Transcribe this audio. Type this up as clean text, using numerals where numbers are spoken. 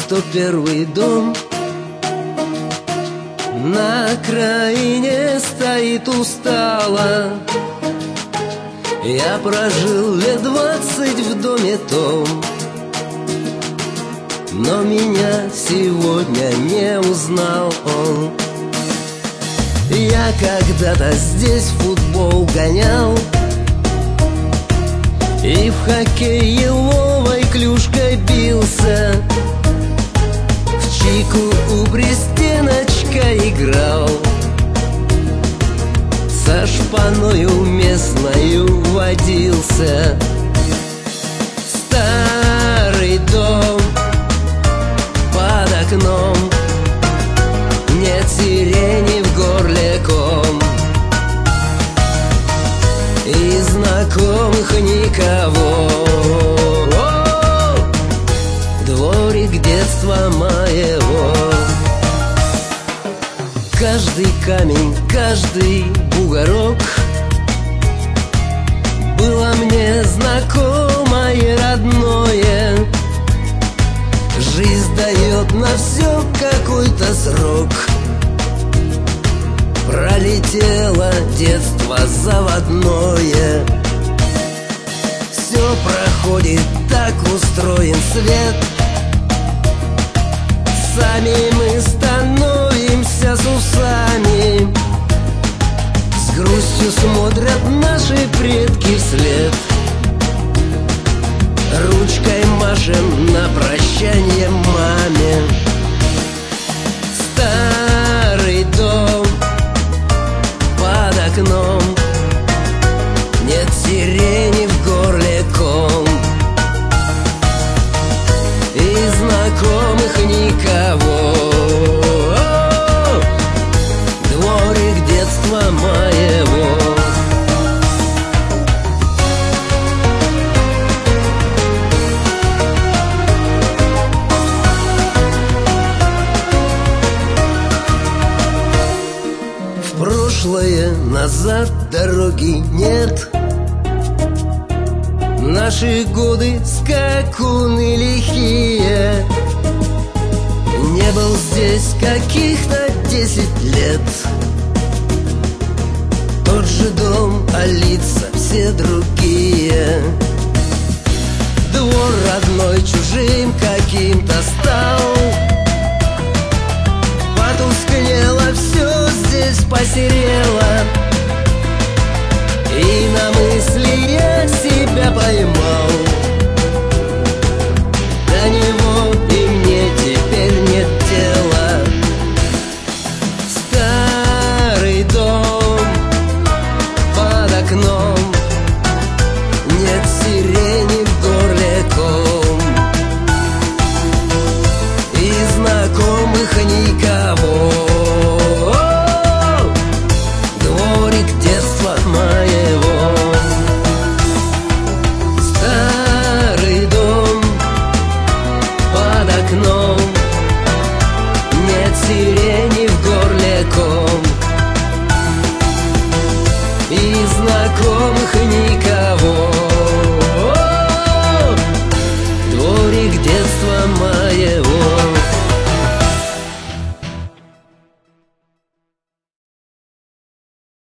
что первый дом на окраине стоит устало. Я прожил лет 20 в доме том, но меня сегодня не узнал он. Я когда-то здесь футбол гонял и в хоккей еловой клюшкой бился, в чайку у пристеночка играл, со шпаною местною водился. Старый дом под окном, нет сирени в горле ком, и знакомых никого. Дворик детства моего. Каждый камень, каждый бугорок было мне знакомое, родное. Жизнь дает на все какой-то срок. Пролетело детство заводное. Все проходит, так устроен свет. Сами мы становимся с усами, с грустью смотрят наши предки вслед. Ручкой машем на прощание маме. Старый дом под окном, нет сирени в горле ком, и знакомых никого. Дворик детства моего. В прошлое назад дороги нет. Наши годы скакуны лихие. Не был здесь каких-то 10 лет. Тот же дом, а лица все другие. Двор родной чужим каким-то стал. Потускнело все здесь, посерело. И на мысли я себя поймал. До него и мне теперь нет дела. Старый дом под окном, нет сирени в горле ком, и знакомых никого. Дворик детства моего. Старый дом под окном, нет сирени в горле ком, и знакомых никого.